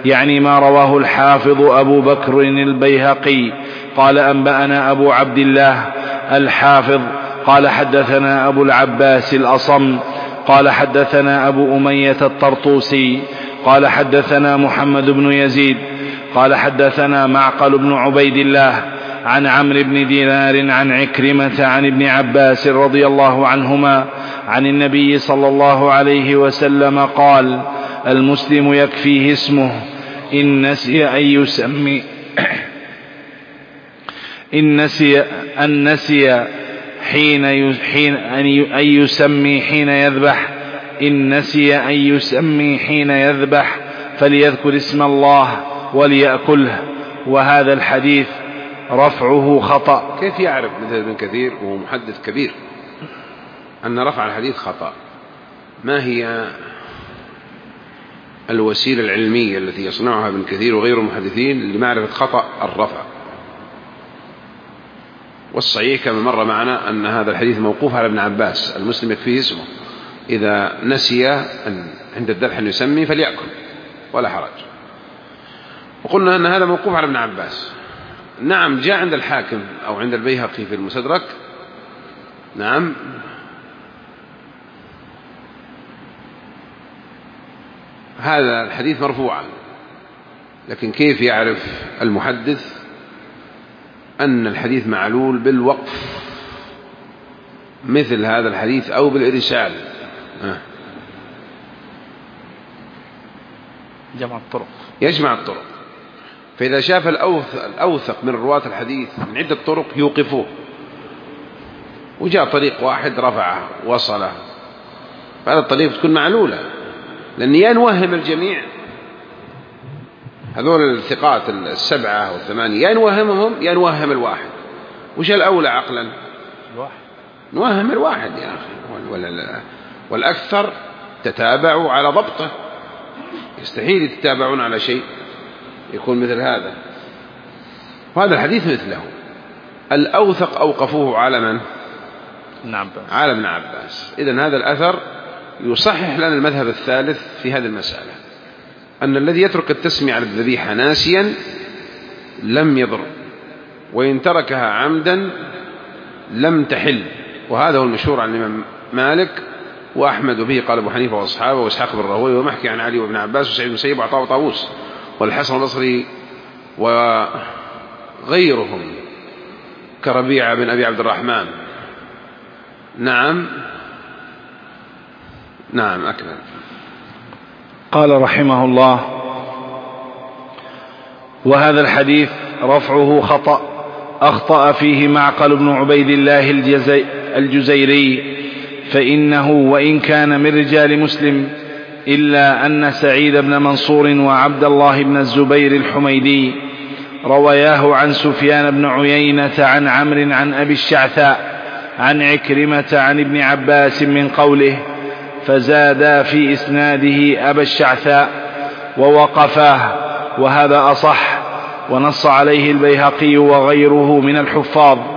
يعني ما رواه الحافظ أبو بكر البيهقي قال أنبأنا أبو عبد الله الحافظ قال حدثنا أبو العباس الأصم قال حدثنا أبو أمية الطرطوسي قال حدثنا محمد بن يزيد قال حدثنا معقل بن عبيد الله عن عمرو بن دينار عن عكرمة عن ابن عباس رضي الله عنهما عن النبي صلى الله عليه وسلم قال: المسلم يكفيه اسمه إن نسي أن نسي حين يسمي حين يذبح إن نسي أن يسمي حين يذبح فليذكر اسم الله وليأكله. وهذا الحديث رفعه خطأ. كيف يعرف مثل ابن كثير وهو محدث كبير أن رفع الحديث خطأ؟ ما هي الوسيلة العلمية التي يصنعها ابن كثير وغير المحدثين لمعرفة خطأ الرفع؟ والصحيح كما مر معنا أن هذا الحديث موقوف على ابن عباس: المسلم يكفيه اسمه، إذا نسي أن عند الذبح أن يسمي فليأكل ولا حرج. وقلنا أن هذا موقوف على ابن عباس. نعم، جاء عند الحاكم أو عند البيهقي في المستدرك، نعم، هذا الحديث مرفوعا، لكن كيف يعرف المحدث أن الحديث معلول بالوقف مثل هذا الحديث أو بالإرسال؟ جمع الطرق، يجمع الطرق. فإذا شاف الأوثق من رواة الحديث من عدة طرق يوقفوه، وجاء طريق واحد رفعه وصله، فهذا الطريق تكون معلولة، لأن يا نوهم الجميع هذول الثقات السبعة والثمانية، يا نوهمهم يا نوهم الواحد. وش الأولى عقلا؟ نوهم الواحد يا أخي، والأكثر تتابعوا على ضبطه، يستحيل يتتابعون على شيء يكون مثل هذا. وهذا الحديث مثله. الأوثق أوقفوه على من؟ على ابن عباس. إذن هذا الأثر يصحح لنا المذهب الثالث في هذه المسألة، أن الذي يترك التسمية على الذبيحة ناسيا لم يضر، وإن تركها عمدا لم تحل. وهذا هو المشهور عن الإمام مالك وأحمد، وبه قال أبو حنيفة وأصحابه وإسحاق بن راهويه، ومحكي عن علي وابن عباس وسعيد بن المسيب وعطاء وطاووس والحسن البصري وغيرهم كربيعة بن أبي عبد الرحمن. نعم أكمل. قال رحمه الله: وهذا الحديث رفعه خطأ، أخطأ فيه معقل بن عبيد الله الجزيري، فإنه وإن كان من رجال مسلم إلا أن سعيد بن منصور وعبد الله بن الزبير الحميدي رواياه عن سفيان بن عيينة عن عمرو عن أبي الشعثاء عن عكرمة عن ابن عباس من قوله: فزادا في إسناده أبا الشعثاء ووقفاه، وهذا أصح، ونص عليه البيهقي وغيره من الحفاظ.